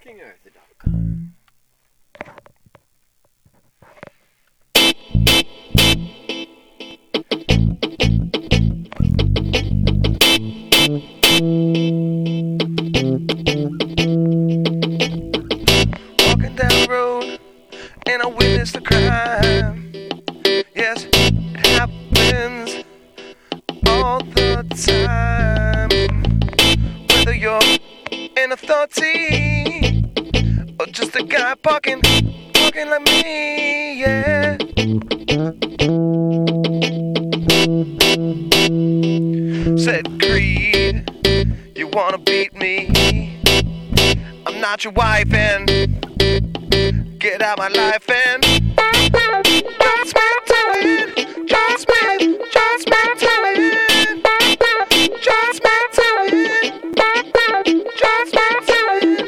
KingArthur.com. Walking down the road and I witnessed a crime. Yes, it happens all the time. Whether you're in authority or just a guy walking like me, yeah. Said Creed, you wanna beat me? I'm not your wife and get out my life and John Smith to it, John Smith to it, John Smith to it, John Smith to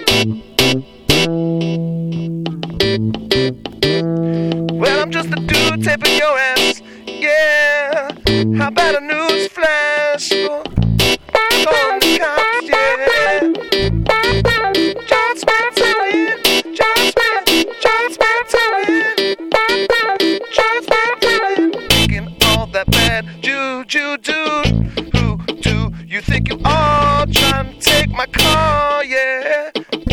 it. Well, I'm just a dude taping your ass, yeah. How about a news flash for the cops, yeah. John Smith to it, John Smith to it, John Smith to it. Making all that bad juju, dude. Who do you think you are? Trying to take my car, yeah.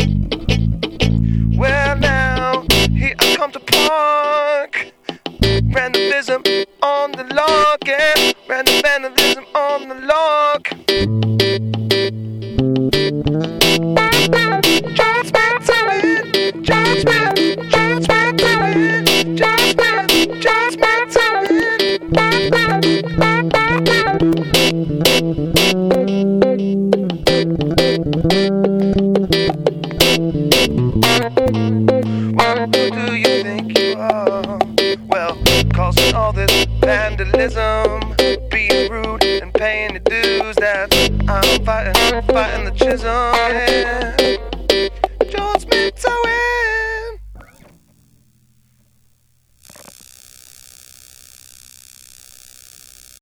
Well, now, here I come to park. Randomism on the log, yeah. Random vandalism on the log. John Smith to it, John Smith, John Smith to it, John Smith, John Smith to it. Who do you think you are? Well, causing all this vandalism, being rude and paying the dues that I'm fighting the chisel, yeah.